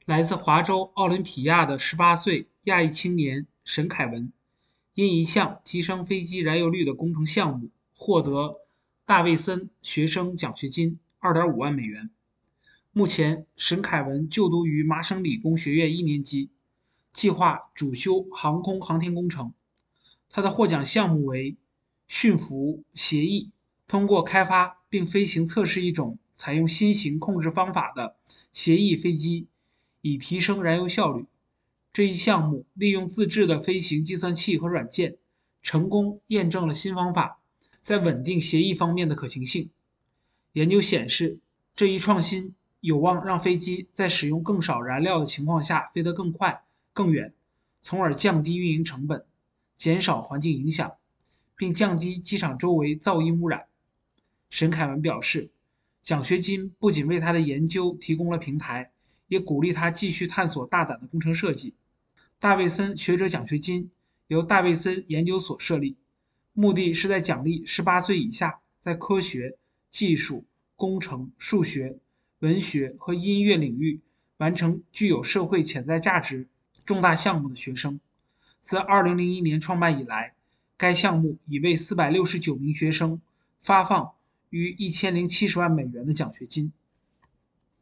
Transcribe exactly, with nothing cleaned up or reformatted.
来自华州奥林匹亚的十八岁亚裔青年沈凯文，因一项提升飞机燃油率的工程项目获得大卫森学生奖学金二点五万美元。目前，沈凯文就读于麻省理工学院一年级，计划主修航空航天工程。他的获奖项目为驯服协议，通过开发并飞行测试一种采用新型控制方法的协议飞机，以提升燃油效率。这一项目利用自制的飞行计算器和软件，成功验证了新方法在稳定协议方面的可行性。研究显示，这一创新有望让飞机在使用更少燃料的情况下飞得更快、更远，从而降低运营成本，减少环境影响，并降低机场周围噪音污染。沈凯文表示，奖学金不仅为他的研究提供了平台，也鼓励他继续探索大胆的工程设计。大卫森学者奖学金由大卫森研究所设立，目的是在奖励十八岁以下在科学、技术、工程、数学、文学和音乐领域完成具有社会潜在价值重大项目的学生。自二零零一年创办以来，该项目已为四百六十九名学生发放逾一千零七十万美元的奖学金。